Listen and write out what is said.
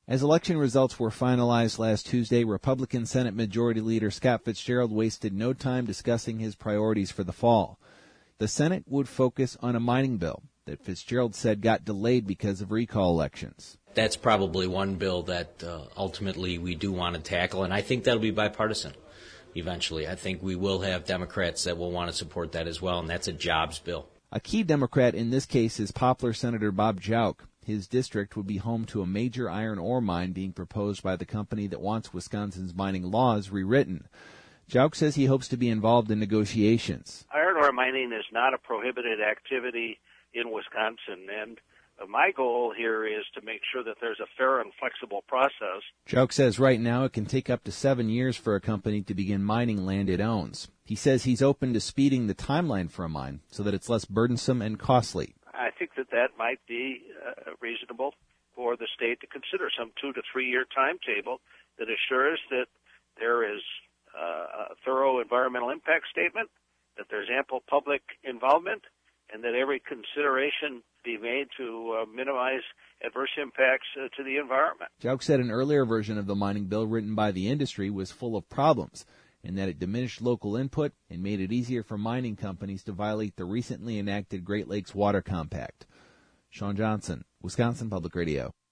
As election results were finalized last Tuesday, Republican Senate Majority Leader Scott Fitzgerald wasted no time discussing his priorities for the fall. The Senate would focus on a mining bill that Fitzgerald said got delayed because of recall elections. That's probably one bill that ultimately we do want to tackle, and I think that'll be bipartisan eventually. I think we will have Democrats that will want to support that as well, and that's a jobs bill. A key Democrat in this case is Poplar Senator Bob Jauch. His district would be home to a major iron ore mine being proposed by the company that wants Wisconsin's mining laws rewritten. Jauch says he hopes to be involved in negotiations. Iron ore mining is not a prohibited activity in Wisconsin, and my goal here is to make sure that there's a fair and flexible process. Jauch says right now it can take up to 7 years for a company to begin mining land it owns. He says he's open to speeding the timeline for a mine so that it's less burdensome and costly. I think that might be reasonable for the state to consider, some 2 to 3 year timetable that assures that there is a thorough environmental impact statement, that there's ample public involvement, and that every consideration be made to minimize adverse impacts to the environment. Jauch said an earlier version of the mining bill written by the industry was full of problems, and that it diminished local input and made it easier for mining companies to violate the recently enacted Great Lakes Water Compact. Sean Johnson, Wisconsin Public Radio.